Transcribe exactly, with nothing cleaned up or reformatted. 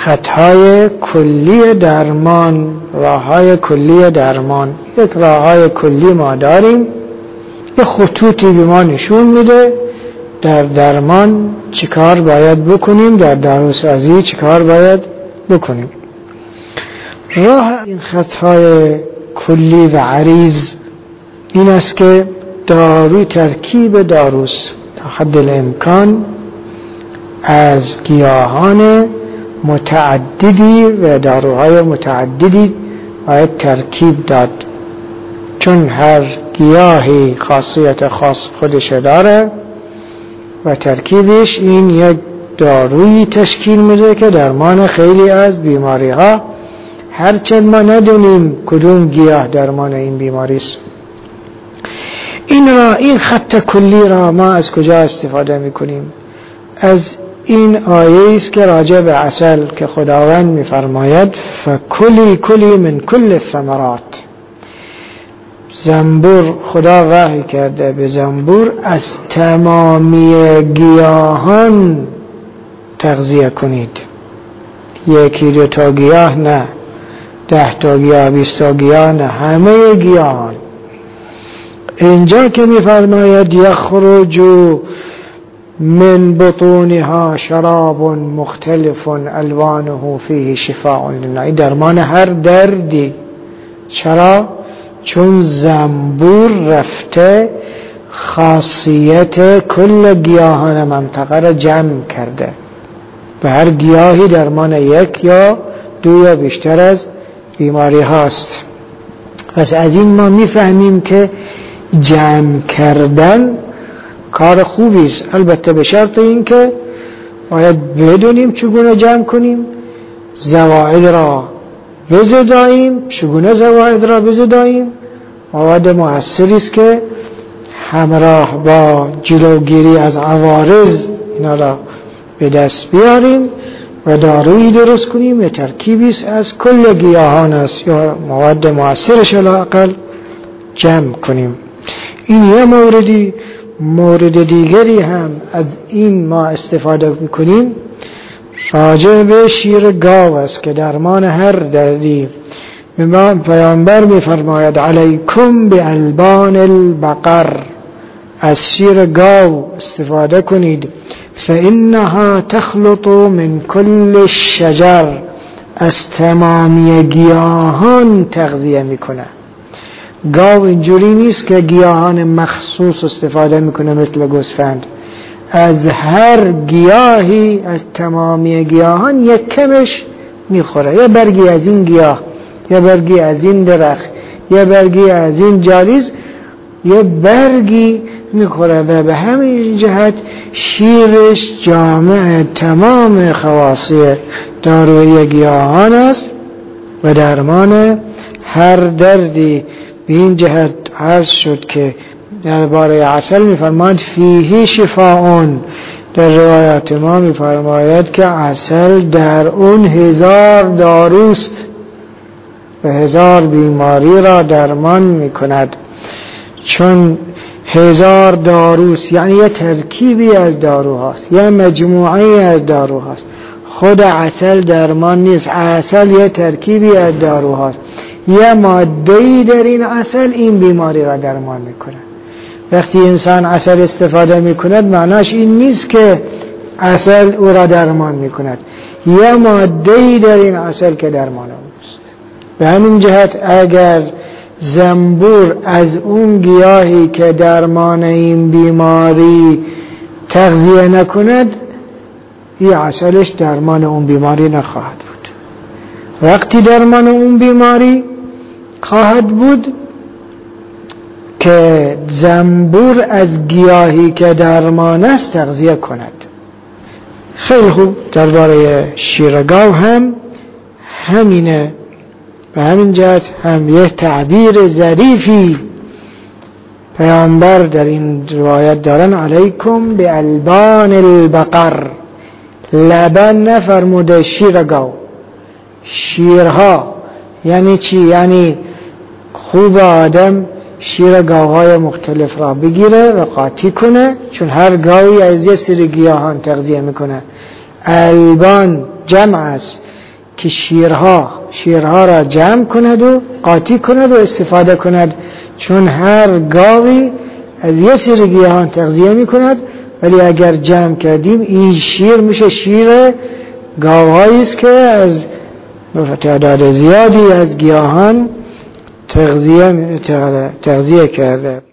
خطهای کلی درمان، راههای کلی درمان. یک راههای کلی ما داریم، یه خطوطی به ما نشون میده در درمان چیکار باید بکنیم، در داروسازی چیکار باید بکنیم. راه این خطهای کلی و عریض این است که داروی ترکیب داروست تا حد الامکان از گیاهان متعددی و داروهای متعددی باید ترکیب داد، چون هر گیاهی خاصیت خاص خودش داره و ترکیبش این یک دارویی تشکیل میده که درمان خیلی از بیماری ها، هرچند ما ندونیم کدوم گیاه درمان این بیماری است. این را این خط کلی را ما از کجا استفاده میکنیم؟ از این آیه است که راجع به عسل که خداوند میفرماید فکلی کلی من کل الثمرات. زنبور خدا وحی کرده به زنبور از تمامی گیاهان تغذیه کنید، یکی دو تا گیاه نه، ده تا گیاه، بیست تا گیاه نه، همه گیاهان. اینجا که میفرماید یخرج من بطونها شراب مختلف الوانه فیه شفاء للناس، درمان هر دردی. چرا؟ چون زنبور رفته خاصیت کل گیاهان منطقه را جمع کرده و هر گیاهی درمان یک یا دو یا بیشتر از بیماری هاست. پس از این ما میفهمیم که جمع کردن کار خوبی است، البته به شرط این که باید بدونیم چگونه جمع کنیم، زواید را بزداییم، چگونه زواید را بزداییم. مواد مؤثری است که همراه با جلوگیری از عوارض اینا را به دست بیاریم و دارویی درست کنیم یا ترکیبی است از کل گیاهان است یا مواد مؤثرش لااقل جمع کنیم. این یه موردی. مورد دیگری هم از این ما استفاده میکنیم راجع به شیر گاو است که درمان هر دردی. امام پیامبر میفرماید علیکم بالبان البقر، از شیر گاو استفاده کنید، فانها تخلط من کل الشجر، از تمامی گیاهان تغذیه میکنه. گاو اینجوری نیست که گیاهان مخصوص استفاده میکنه مثل گوسفند، از هر گیاهی از تمامی گیاهان یک کمش میخوره، یه برگی از این گیاه، یه برگی از این درخت، یه برگی از این جالیز، یه برگی میخوره و به همین جهت شیرش جامع تمام خواصی داروی گیاهان است و درمان هر دردی. به این جهت عرض شد که درباره عسل میفرماید فیه شفاء، در روایات ما میفرماید که عسل در اون هزار داروست و هزار بیماری را درمان میکند. چون هزار داروست یعنی یه ترکیبی از داروهاست، یه مجموعه از داروهاست. خود عسل درمان نیست، عسل یه ترکیبی از داروهاست، یه ماده‌ای در این عسل این بیماری را درمان میکنه. وقتی انسان عسل استفاده میکند معناش این نیست که عسل او را درمان میکند، یه ماده‌ای در این عسل که درمان اوست. به همین جهت اگر زنبور از اون گیاهی که درمان این بیماری تغذیه نکند، این عسلش درمان اون بیماری نخواهد بود. وقتی درمان اون بیماری خواهد بود که زنبور از گیاهی که درمان است تغذیه کند. خیلی خوب. درباره شیر گاو هم همینه. به همین جهت هم یه تعبیر ظریفی پیامبر در این روایت دارن علیکم بالبان البقر، لبن نفرموده شیر گاو. شیرها یعنی چی؟ یعنی خوب آدم شیر گاوهای مختلف را بگیره و قاطی کنه، چون هر گاوی از یه سری گیاهان تغذیه میکنه. البان جمع است که شیرها شیرها را جمع کند و قاطی کند و استفاده کند، چون هر گاوی از یه سری گیاهان تغذیه می کند، ولی اگر جمع کردیم این شیر میشه شیر گاوهایی است که از تعداد زیادی از گیاهان تغذیه تغذیه کرده.